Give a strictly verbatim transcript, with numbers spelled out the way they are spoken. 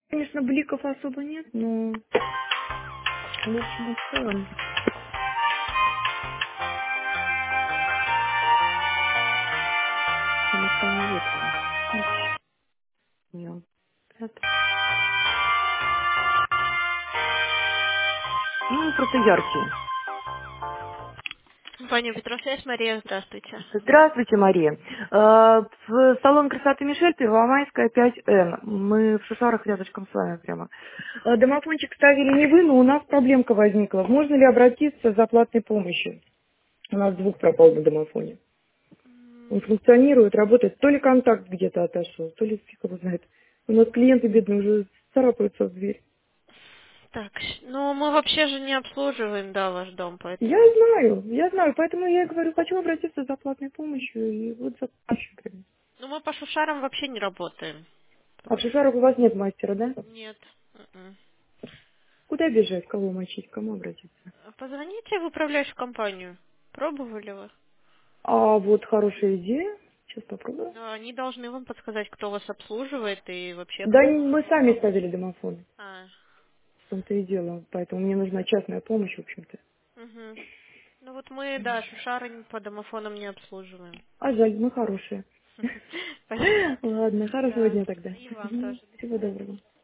Конечно, бликов особо нет, но в общем и целом они самые вот они. Видишь, я это. Ну, просто яркие. Компания Петросвязь, Мария, здравствуйте. Здравствуйте, Мария. Э, В салон красоты Мишель, Первомайская, пять эн. Мы в Шушарах рядышком с вами прямо. Э, Домофончик ставили не вы, но у нас проблемка возникла. Можно ли обратиться за платной помощью? У нас звук пропал на домофоне. Он М, функционирует, работает. То ли контакт где-то отошел, то ли фиг его знает. У нас клиенты бедные уже царапаются в дверь. Так, щ- ну мы вообще же не обслуживаем, да, ваш дом, Я поэтому... знаю, я знаю, поэтому я и говорю, хочу обратиться за платной помощью, и вот за помощью. прям. Ну мы по шушарам вообще не работаем. А в Потому Шишарах у вас нет мастера, да? что... Нет. М-м. Куда бежать, кого мочить, к кому обратиться? Позвоните в управляющую компанию. Пробовали вы? А вот хорошая идея, сейчас попробую. Да, они должны вам подсказать, кто вас обслуживает и вообще Да как не- вам мы сами удобно. ставили домофон, А, в том-то и дело, поэтому мне нужна частная помощь, в общем-то. угу. Ну вот мы, да, шушары не- по домофонам не обслуживаем. А жаль, мы хорошие. Спасибо. Ладно, хорошего Да, дня тогда. и вам Мгм. тоже. До Всего свидания. доброго.